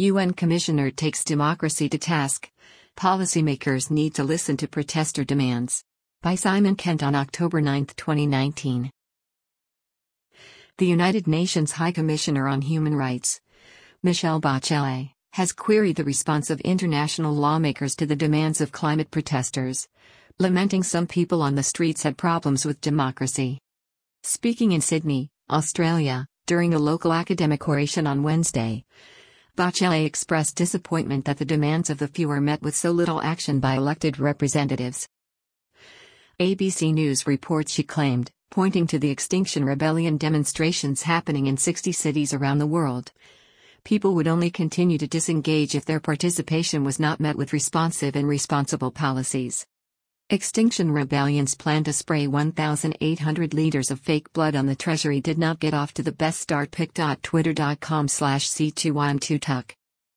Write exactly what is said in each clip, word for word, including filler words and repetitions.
U N Commissioner takes democracy to task. Policymakers need to listen to protester demands. By Simon Kent on October ninth, twenty nineteen. The United Nations High Commissioner on Human Rights, Michelle Bachelet, has queried the response of international lawmakers to the demands of climate protesters, lamenting some people on the streets had problems with democracy. Speaking in Sydney, Australia, during a local academic oration on Wednesday, Bachelet expressed disappointment that the demands of the few are met with so little action by elected representatives. A B C News reports she claimed, pointing to the Extinction Rebellion demonstrations happening in sixty cities around the world, people would only continue to disengage if their participation was not met with responsive and responsible policies. Extinction Rebellion's plan to spray one thousand eight hundred liters of fake blood on the Treasury did not get off to the best start. pic dot twitter dot com slash C two Y M two Tuck.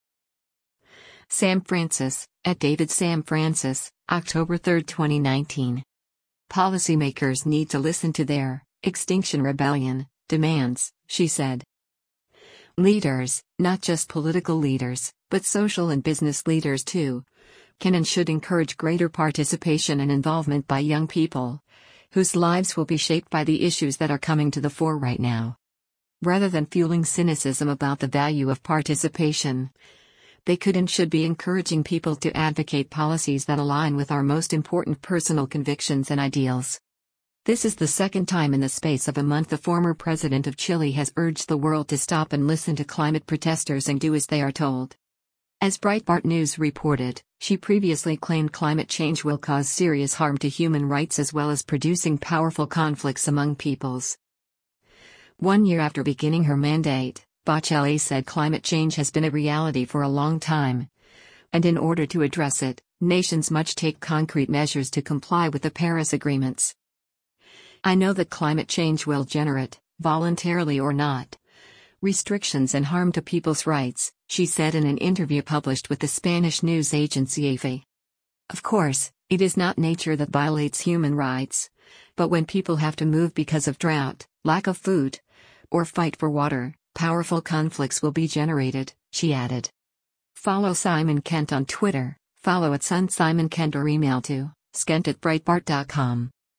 Sam Francis, at David Sam Francis, October third, twenty nineteen. Policymakers need to listen to their Extinction Rebellion demands, she said. Leaders, not just political leaders, but social and business leaders too, can and should encourage greater participation and involvement by young people, whose lives will be shaped by the issues that are coming to the fore right now. Rather than fueling cynicism about the value of participation, they could and should be encouraging people to advocate policies that align with our most important personal convictions and ideals. This is the second time in the space of a month the former president of Chile has urged the world to stop and listen to climate protesters and do as they are told. As Breitbart News reported, she previously claimed climate change will cause serious harm to human rights as well as producing powerful conflicts among peoples. One year after beginning her mandate, Bachelet said climate change has been a reality for a long time, and in order to address it, nations must take concrete measures to comply with the Paris agreements. I know that climate change will generate, voluntarily or not, restrictions and harm to people's rights, she said in an interview published with the Spanish news agency E F E. Of course, it is not nature that violates human rights, but when people have to move because of drought, lack of food, or fight for water, powerful conflicts will be generated, she added. Follow Simon Kent on Twitter, follow at Sun Simon Kent or email to skent at breitbart dot com.